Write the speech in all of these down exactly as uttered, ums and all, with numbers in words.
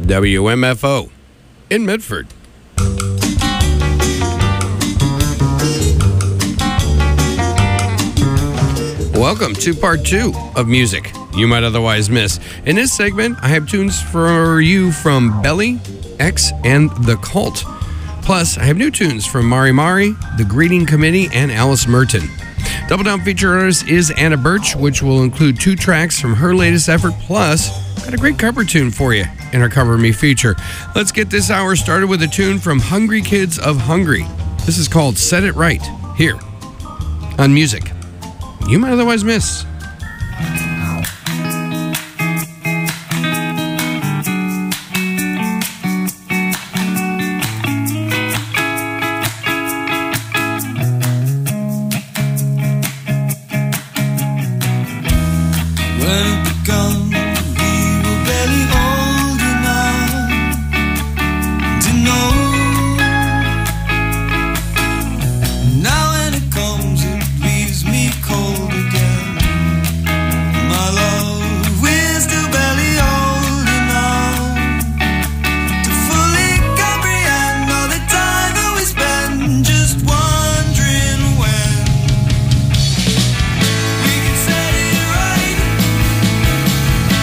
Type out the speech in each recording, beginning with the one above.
W M F O in Medford. Welcome to part two of music you might otherwise miss. In this segment, I have tunes for you from Belly, X, and The Cult. Plus, I have new tunes from Mari Mari, The Greeting Committee, and Alice Merton. Double Down feature artist is Anna Birch, which will include two tracks from her latest effort. Plus, got a great cover tune for you in our Cover Me feature. Let's get this hour started with a tune from Hungry Kids of Hungry. This is called Set It Right, here on Music You Might Otherwise Miss. We can set it right.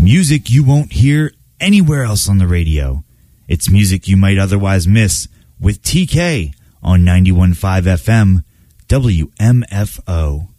Music you won't hear anywhere else on the radio. It's music you might otherwise miss with T K on ninety-one point five F M W M F O.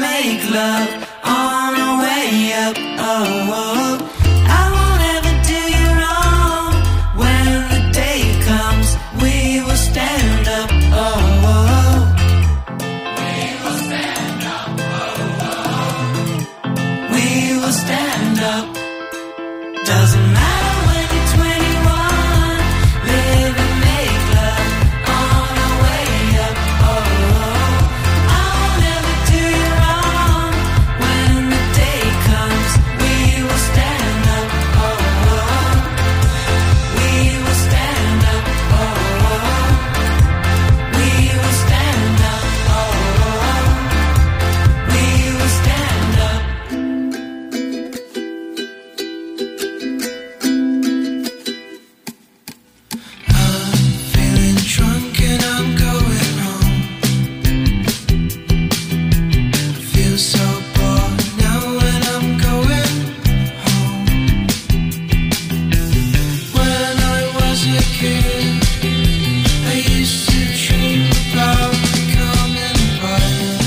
make love on our way up. Oh, oh. I won't ever do you wrong. When the day comes, we will stand up. Oh, oh. We will stand up. Oh, oh. We will stand up. Doesn't matter when you're twenty-one. Live and make love on our way up. Oh, oh. I won't ever do you wrong. When the day comes, we will stand up. Oh, oh. We will stand up. Oh, oh. We will stand up. Oh, oh. We will stand up. Feeling drunk and I'm going home. Feel so bored now when I'm going home. When I was a kid, I used to dream about becoming a pilot.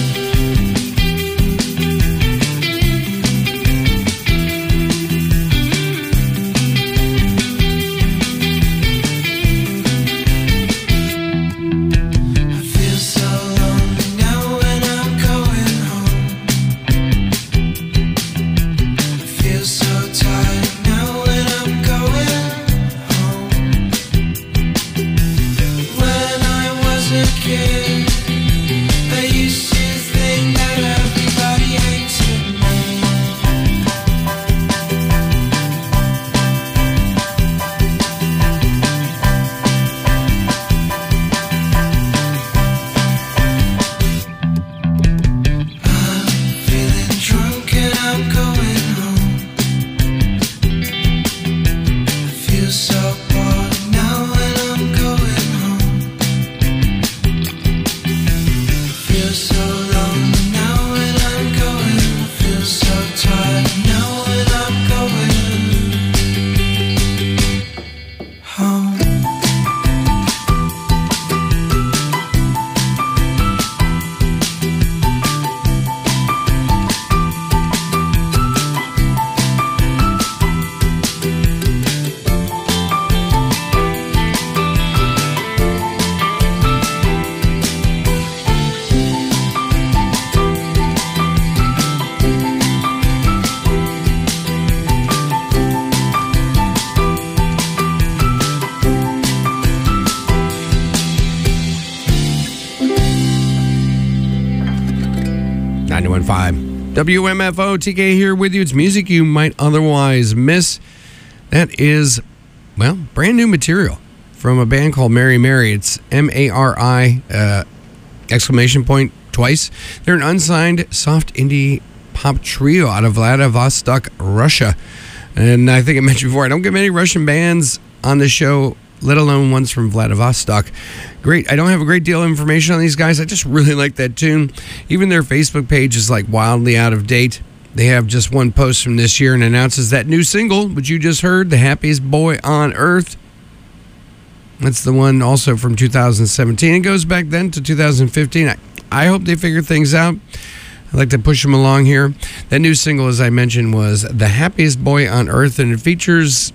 I feel so lonely now when I'm going home. I feel so tired now when I'm going home. When I was a kid, I used to think that everybody hated me. Feeling drunk and I'm going home. I feel so bored now when I'm going home. I feel so lonely now when I'm going. I feel so tired now when I'm going home. ninety-one point five W M F O, T K here with you. It's music you might otherwise miss. That is, well, brand new material from a band called Mary Mary. It's M A R I, uh, exclamation point twice. They're an unsigned soft indie pop trio out of Vladivostok, Russia. And I think I mentioned before, I don't get many Russian bands on the show, let alone ones from Vladivostok. Great. I don't have a great deal of information on these guys. I just really like that tune. Even their Facebook page is like wildly out of date. They have just one post from this year and announces that new single, which you just heard, The Happiest Boy on Earth. That's the one also from two thousand seventeen. It goes back then to two thousand fifteen. I, I hope they figure things out. I'd like to push them along here. That new single, as I mentioned, was The Happiest Boy on Earth, and it features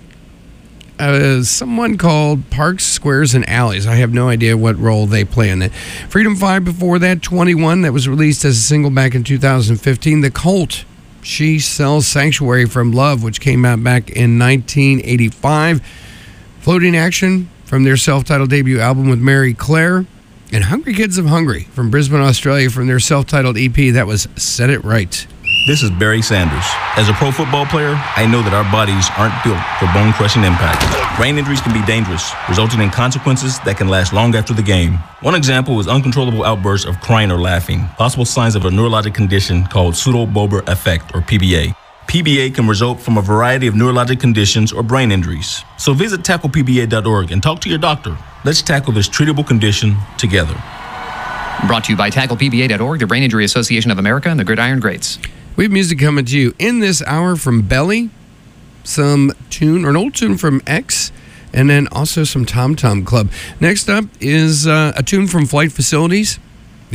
uh, someone called Parks, Squares, and Alleys. I have no idea what role they play in it. Freedom five before that, twenty-one, that was released as a single back in two thousand fifteen. The Cult, She Sells Sanctuary from Love, which came out back in nineteen eighty-five. Floating Action from their self-titled debut album with Mary Claire. And Hungry Kids of Hungry from Brisbane, Australia, from their self-titled E P. That was Set It Right. This is Barry Sanders. As a pro football player, I know that our bodies aren't built for bone-crushing impact. Brain injuries can be dangerous, resulting in consequences that can last long after the game. One example is uncontrollable outbursts of crying or laughing, possible signs of a neurologic condition called pseudo-Bober effect, or P B A. P B A can result from a variety of neurologic conditions or brain injuries. So visit tackle P B A dot org and talk to your doctor. Let's tackle this treatable condition together. Brought to you by tackle P B A dot org, the Brain Injury Association of America, and the Gridiron Greats. We have music coming to you in this hour from Belly, some tune, or an old tune from X, and then also some Tom Tom Club. Next up is uh, a tune from Flight Facilities.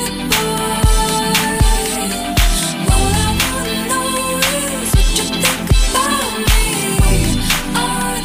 getting by. What I wanna know is what you think about me. Are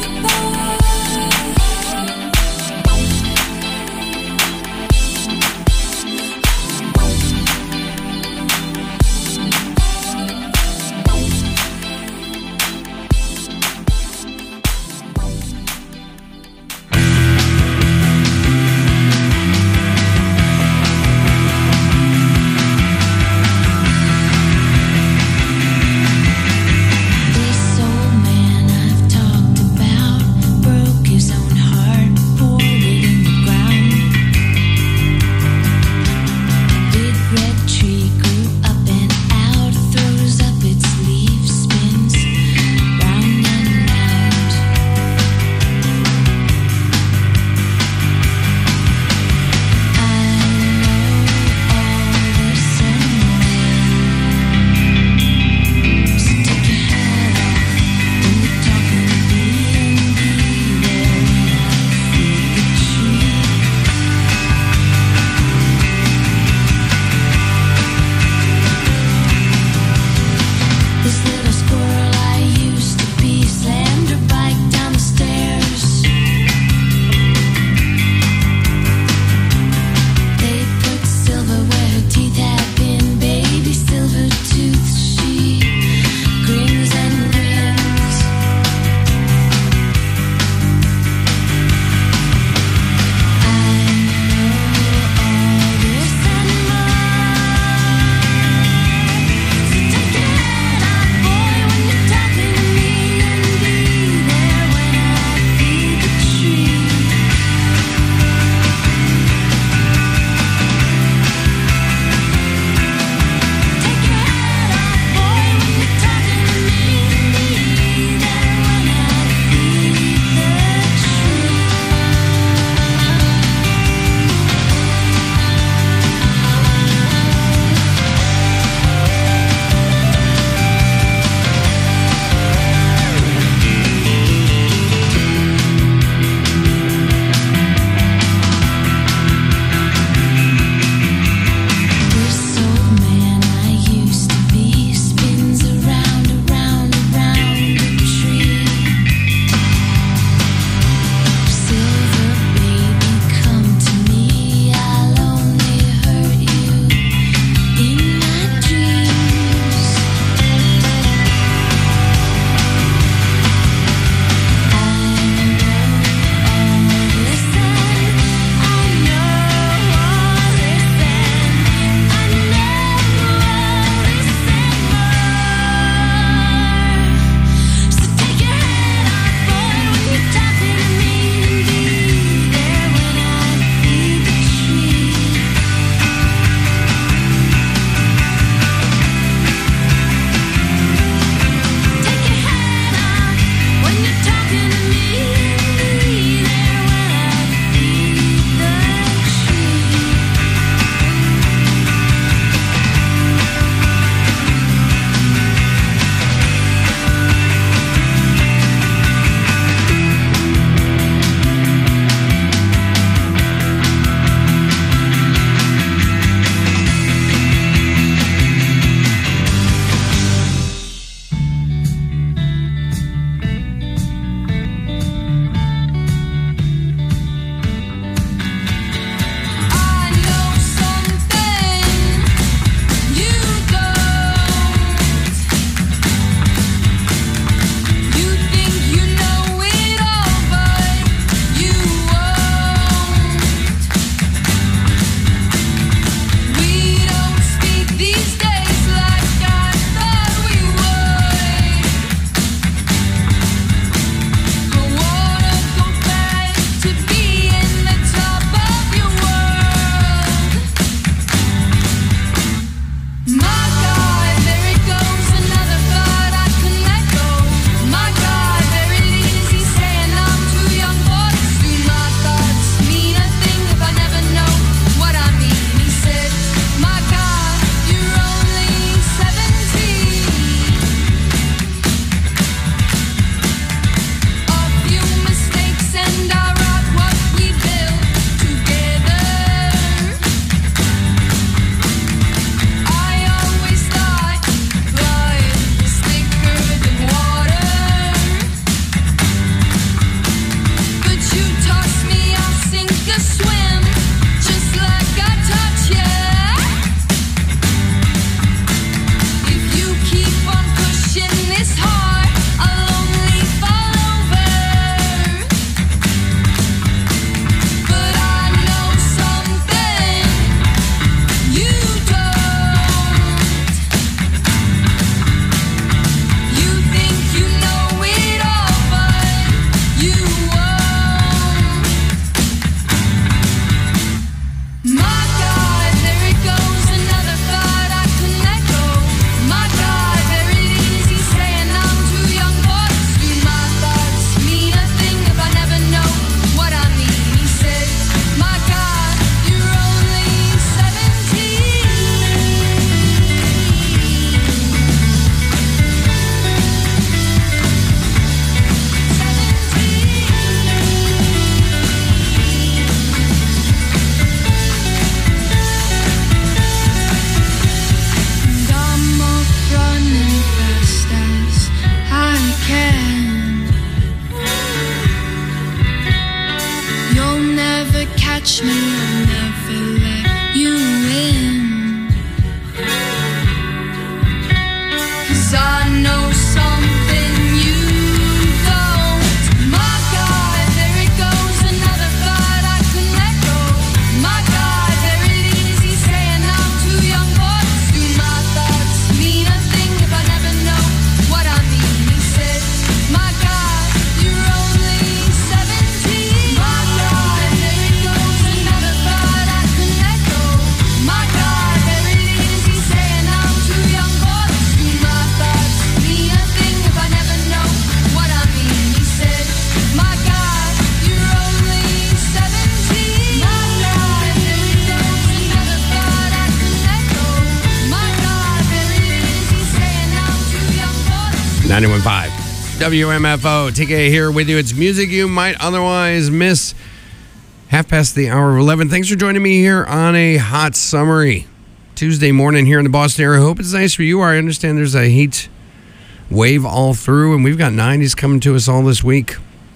ninety-one point five W M F O. T K here with you. It's music you might otherwise miss. Half past the hour of eleven. Thanks for joining me here on a hot summery Tuesday morning here in the Boston area. Hope it's nice for you. I understand there's a heat wave all through, and we've got nineties coming to us all this week.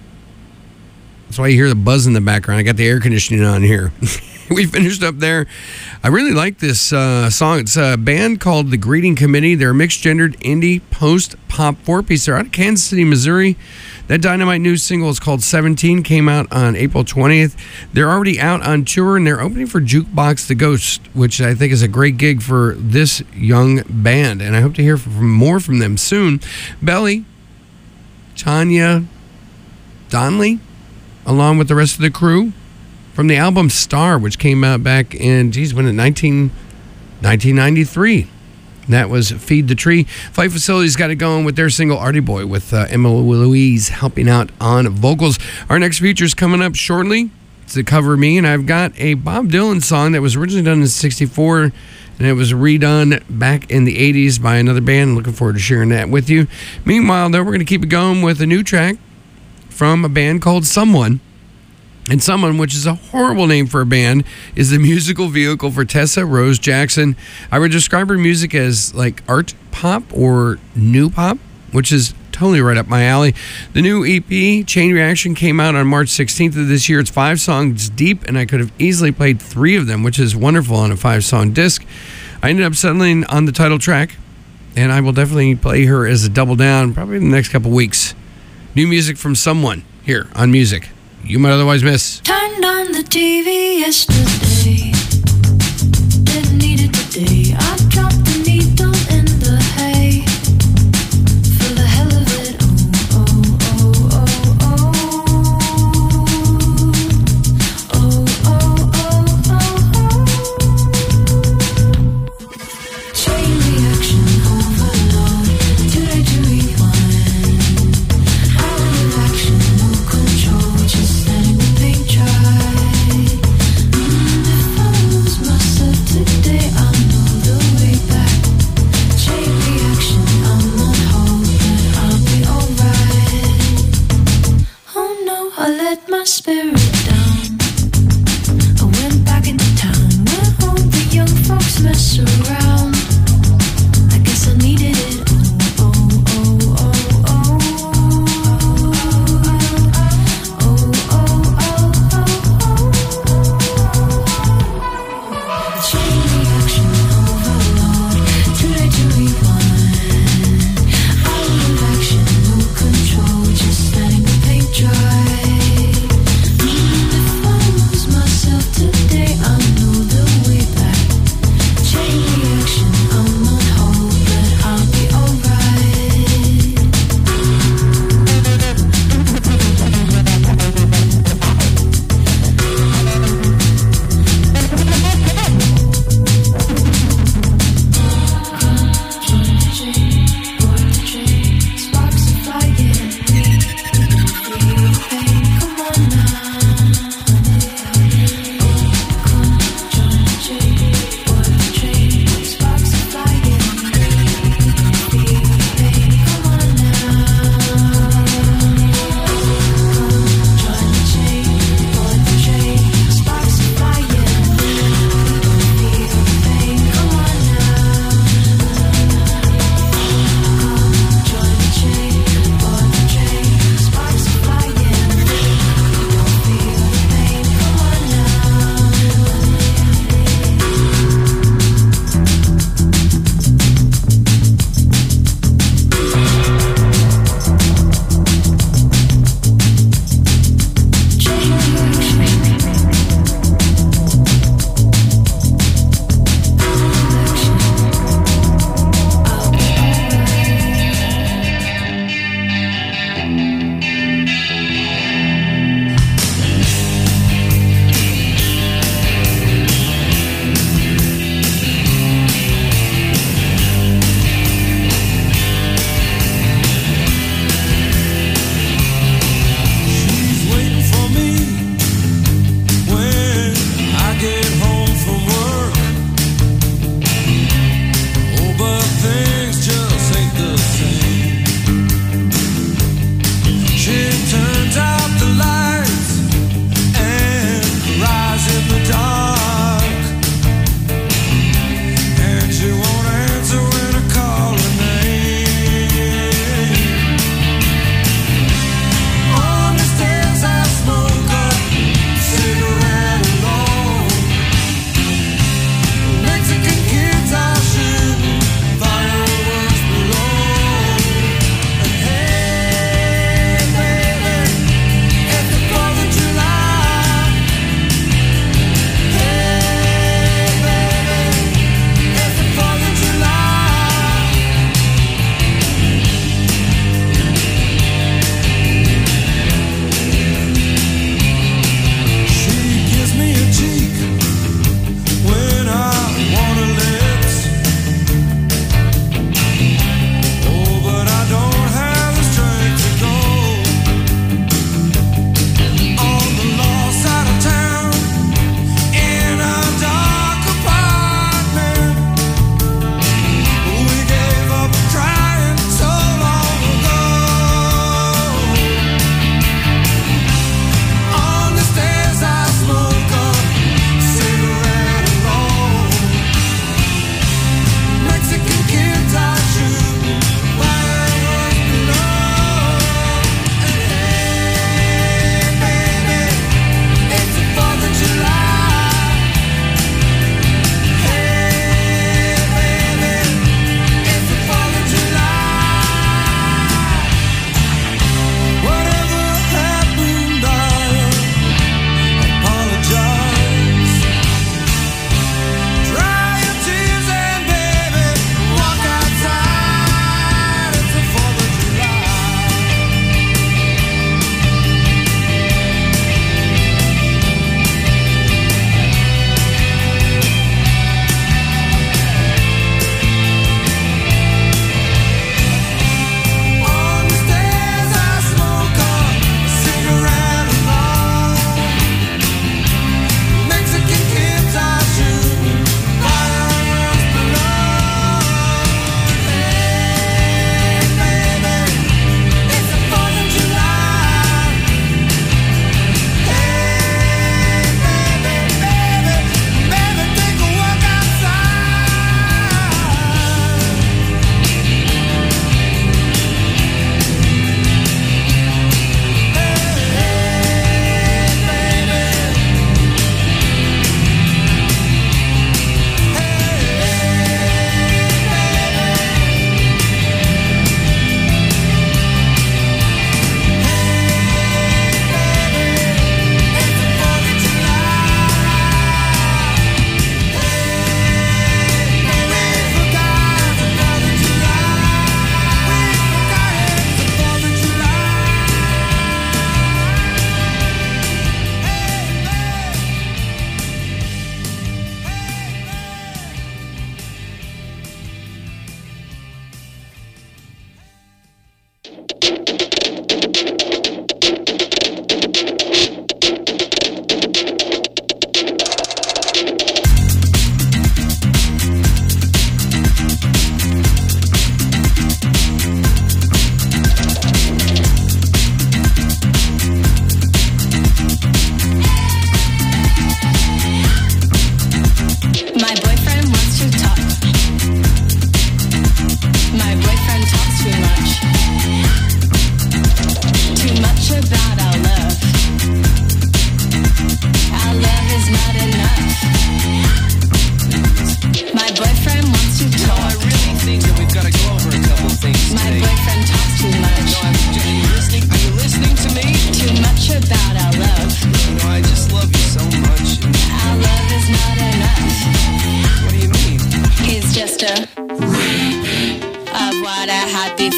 That's why you hear the buzz in the background. I got the air conditioning on here. We finished up there. I really like this uh, song. It's a band called The Greeting Committee. They're a mixed-gendered indie post-pop four-piece. They're out of Kansas City, Missouri. That Dynamite new single is called seventeen, came out on April twentieth. They're already out on tour, and they're opening for Jukebox the Ghost, which I think is a great gig for this young band, and I hope to hear from more from them soon. Belly, Tanya Donnelly, along with the rest of the crew, from the album Star, which came out back in, geez, when in nineteen ninety-three. That was Feed the Tree. Flight Facilities got it going with their single Artie Boy, with uh, Emma Louise helping out on vocals. Our next feature's coming up shortly. It's the Cover Me, and I've got a Bob Dylan song that was originally done in sixty-four, and it was redone back in the eighties by another band. Looking forward to sharing that with you. Meanwhile, though, we're going to keep it going with a new track from a band called Someone. And Someone, which is a horrible name for a band, is the musical vehicle for Tessa Rose Jackson. I would describe her music as like art pop or new pop, which is totally right up my alley. The new E P, Chain Reaction, came out on March sixteenth of this year. It's five songs deep, and I could have easily played three of them, which is wonderful on a five-song disc. I ended up settling on the title track, and I will definitely play her as a double down probably in the next couple weeks. New music from Someone here on Music You Might Otherwise Miss. Turned on the T V yesterday. Didn't need it today. I dropped the needle in the hay. For the hell of it. Oh, oh, oh, oh, oh. Oh, oh, oh, oh, oh. Chain reaction overload. Today to rewind. Out of action, no control. Just letting the paint dry. Mm, if I lose myself today, I know the way back. Chain reaction, I'm on hold, but I'll be alright. Oh no, I let my spirit down. I went back into town where all the young folks mess around. I guess I needed it. Oh, oh, oh, oh, oh. Oh, oh, oh, oh. Chain reaction overload. Too late to rewind. Out of action, no control. Just letting the paint dry. Mm,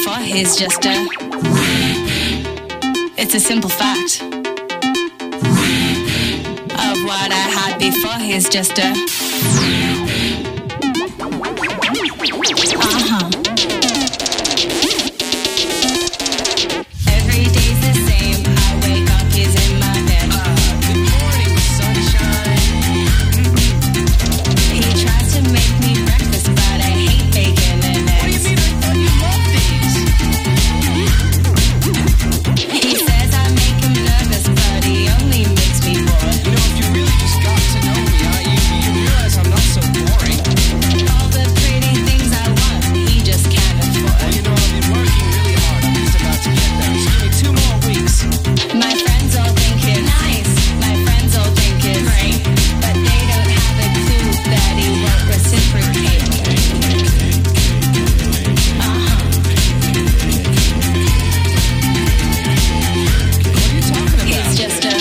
before, he's just a. It's a simple fact of what I had before, he's just a. Uh-huh. Every day's the same. I wake up, he's in my bed. Uh, good morning, sunshine. He tries to make me breakfast, but I hate bacon and eggs. What do you mean? I thought you loved these. He says I make him nervous, but he only makes me bored. You know, if you really just got to know me, I, you, you realize I'm not so boring. All the pretty things I want, he just can't afford. Well, you know, I've been working really hard. I'm just about to get there. Just give me two more weeks. My friends all think it's nice. My friends all think it's great, but they don't have a clue that he won't reciprocate. Uh-huh. What are you talking about? He's just a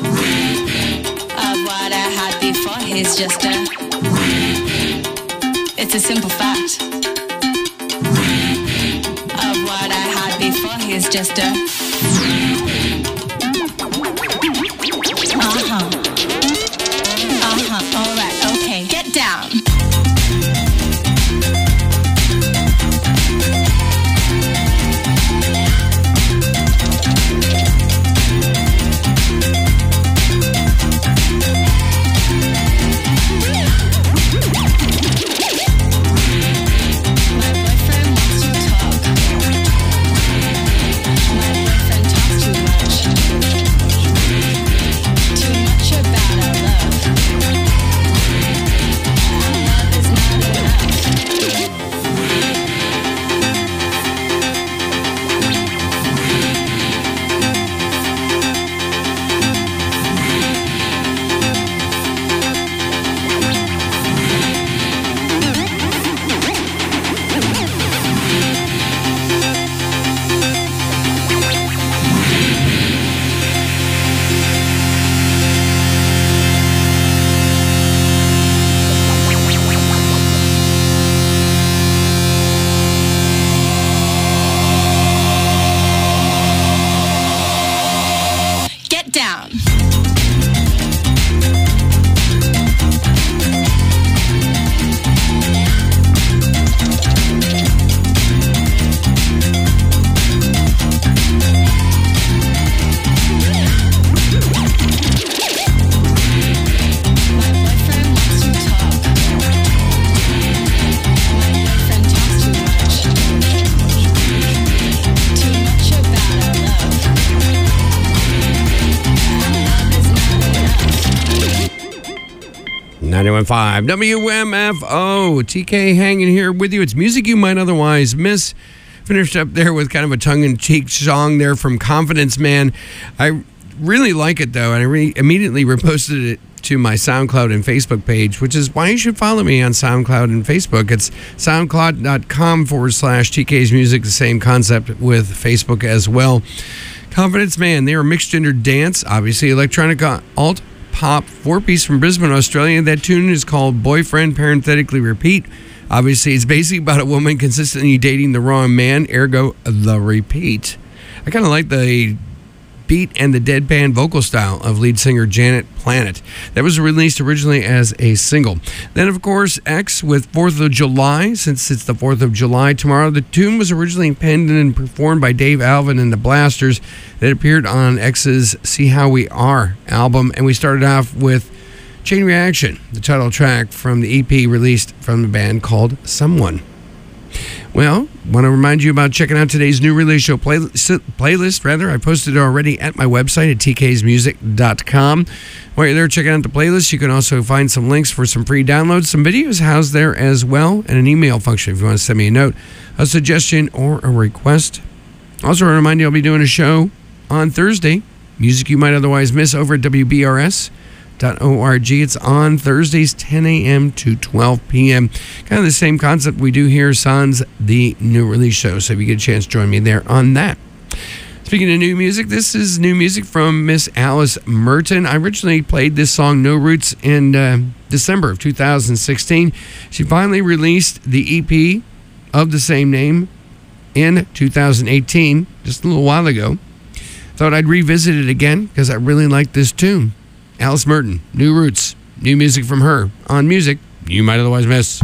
of what I had before. He's just a. It's a simple fact of what I had before. He's just a. Uh-huh. Uh-huh. All right. Okay. Get down. My boyfriend wants to talk. My boyfriend talks too much. Too much about our love. Our love is not enough. Get down. My boyfriend wants to talk. My boyfriend talks too much. Too much about our love. ninety-one point five W M F O. T K hanging here with you. It's music you might otherwise miss. Finished up there with kind of a tongue-in-cheek song there from Confidence Man. I really like it, though, and I re- immediately reposted it to my SoundCloud and Facebook page, which is why you should follow me on SoundCloud and Facebook. It's soundcloud.com forward slash TK's Music, the same concept with Facebook as well. Confidence Man, they're a mixed-gender dance, obviously electronic alt pop four-piece from Brisbane, Australia. That tune is called Boyfriend, parenthetically repeat. Obviously, it's basically about a woman consistently dating the wrong man, ergo, the repeat. I kind of like the beat and the deadpan vocal style of lead singer Janet Planet. That was released originally as a single. Then, of course, X with fourth of July, since it's the fourth of July tomorrow. The tune was originally penned and performed by Dave Alvin and the Blasters. That appeared on X's See How We Are album. And we started off with Chain Reaction, the title track from the E P released from the band called Someone. Well, want to remind you about checking out today's new release show play, playlist. Rather, I posted it already at my website at t k s music dot com. While you're there checking out the playlist, you can also find some links for some free downloads, some videos housed there as well, and an email function if you want to send me a note, a suggestion, or a request. Also, I remind you I'll be doing a show on Thursday, music you might otherwise miss, over at w b r s dot org. It's on Thursdays, ten a.m. to twelve p.m. Kind of the same concept we do here, Sans the new release show. So if you get a chance, join me there on that. Speaking of new music, this is new music from Miss Alice Merton. I originally played this song, No Roots, in uh, December of two thousand sixteen. She finally released the E P of the same name in two thousand eighteen, just a little while ago. Thought I'd revisit it again because I really like this tune. Alice Merton, New Roots, new music from her on Music You Might Otherwise Miss.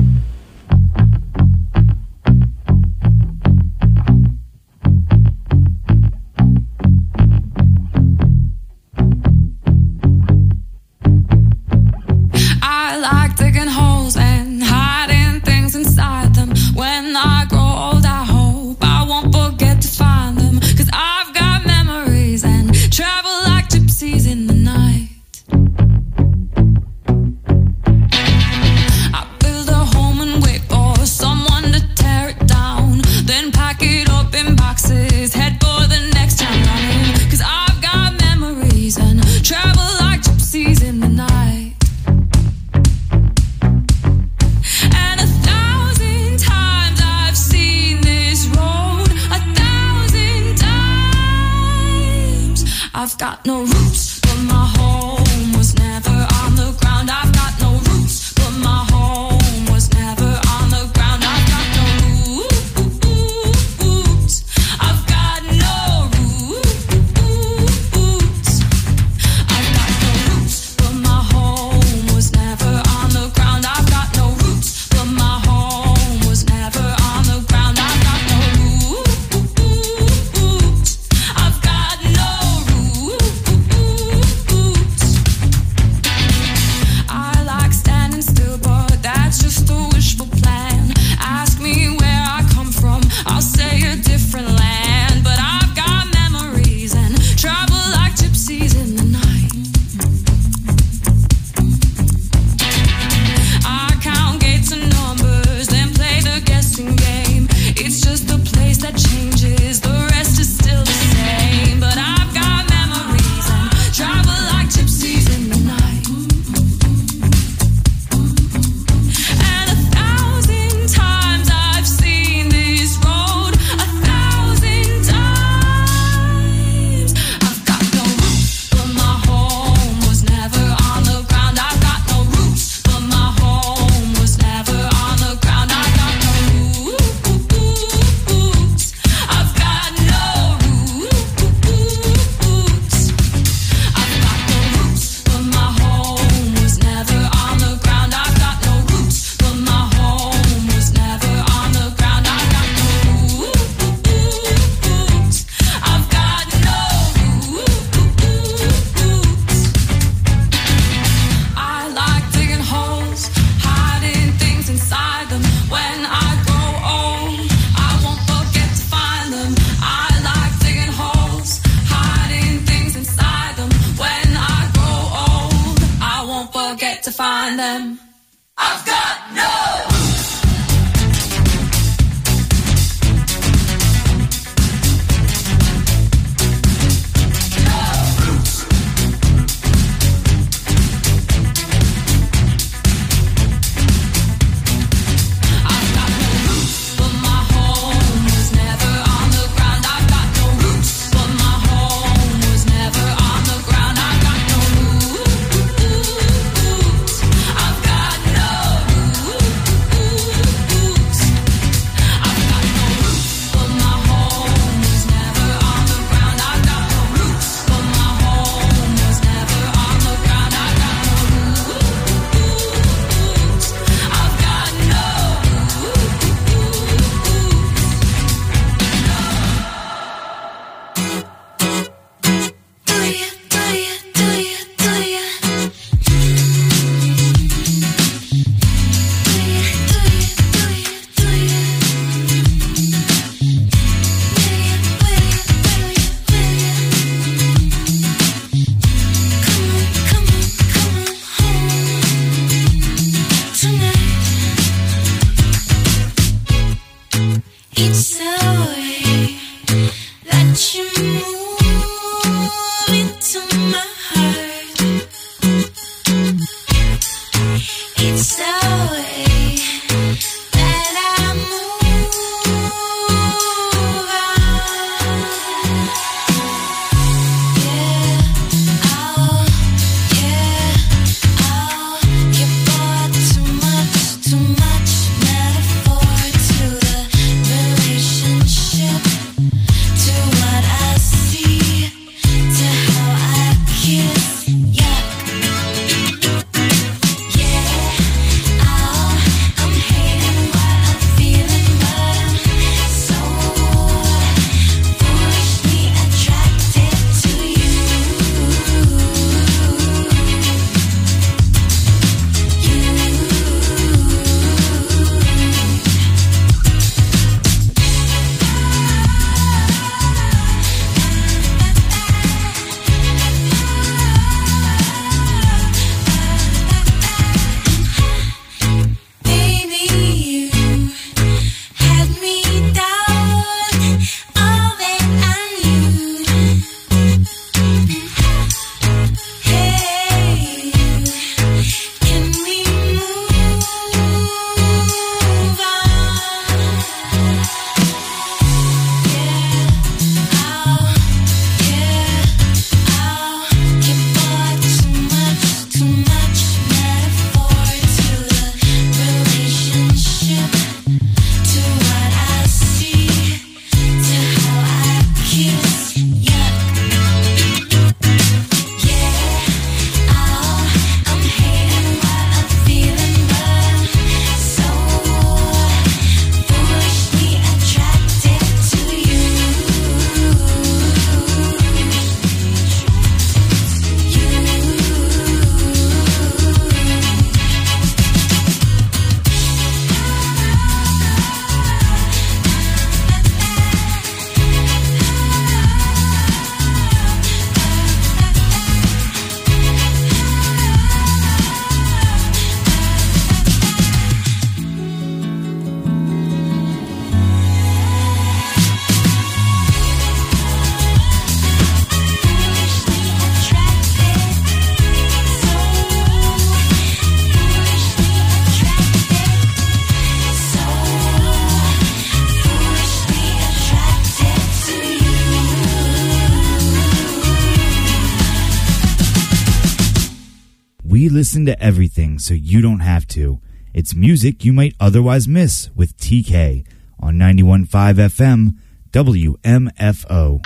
I like digging holes and hiding things inside them. When I grow old, I hope I won't forget to find them. Cause I've got memories and travel like gypsies in the night. I build a home and wait for someone to tear it down. Then pack it up in boxes, head for the next town running. Cause I've got memories and travel like gypsies in the night. And a thousand times I've seen this road, a thousand times. I've got no roots, but my home was never on the ground. I've got no roots, but my home was never on the ground. I've got no roots. I've got no roots. I've got no roots, but my home was never on the ground. I've got no roots, but my home was never on the ground. I've got no roots. I've got no roots. I like standing still, but that's just a wishful plan. Ask me where I come from, I'll say a different land. But I've got memories and travel like gypsies in the night. I count gates and numbers, then play the guessing game. It's just a place that changes, the rest is still the same. But I've got memories and travel like gypsies in the night. And a thousand times I've seen this road, a thousand times. I've got no roots, but my home was never on the ground. I've got no roots, but my home was never on the ground. I've got no roots. I've got no roots. I've got no roots, but my home was never on the ground. I've got no roots, but my home was never on the ground. I've got no roots. I've got no roots. I like digging holes, hiding things inside them. When I grow old, I won't forget to find them. I like digging holes, hiding things inside them. When I grow old, I won't forget to find them. I've got no I've got no roots, but my home was never on the ground. I've got no roots, but my home was never on the ground. I've got no roots. I've got no roots. We listen to everything so you don't have to. It's music you might otherwise miss with T K on ninety-one point five F M W M F O.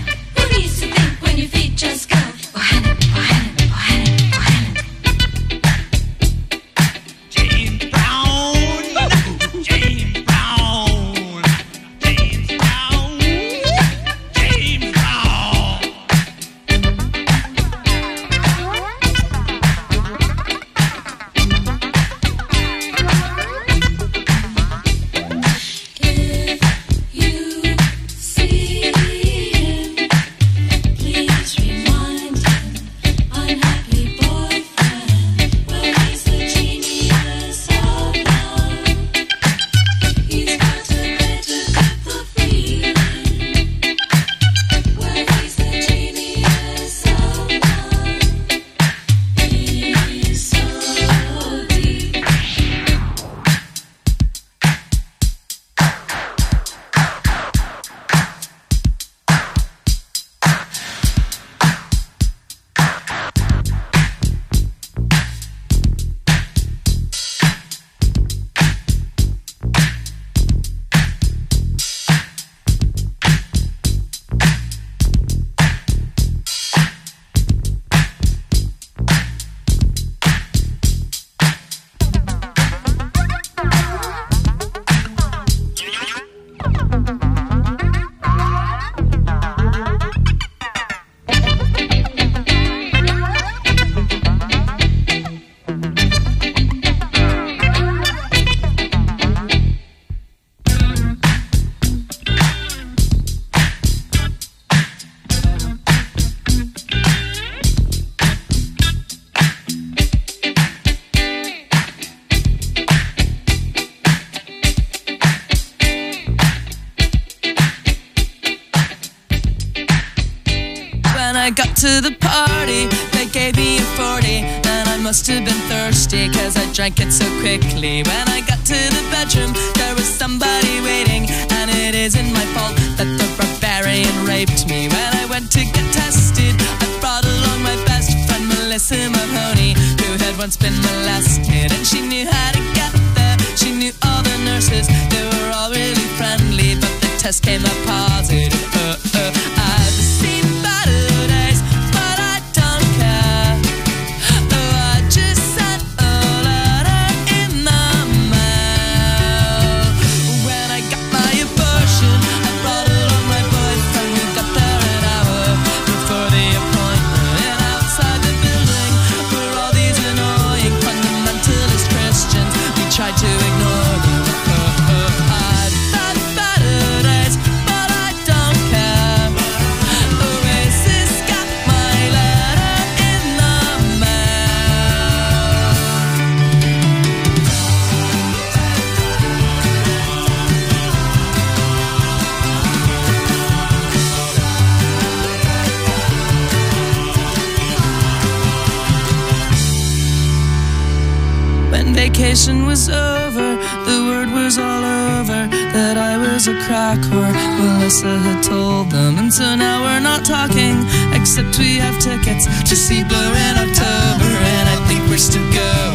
Just go. When I got to the party, they gave me a forty, and I must have been thirsty, cause I drank it so quickly. When I got to the bedroom, there was somebody waiting, and it isn't my fault that the barbarian raped me. When I went to get tested, I brought along my best friend Melissa Mahoney, who had once been molested, and she knew how to get there. She knew all the nurses, they were all really friendly, but the test came up positive. Uh, uh, I've seen better days, but I don't care. Oh, I just sent a letter in the mail. When I got my abortion, I brought along my boyfriend. We got there an hour before the appointment, and outside the building were all these annoying fundamentalist Christians. We tried to ignore them. Oh, oh, I've had better days, but I don't care. Oasis got my letter in the mail. When vacation was over, the word was all over that I was a crack whore. Melissa had told them, and so now we're not talking, except we have tickets to see Blue in October, and I think we're still good.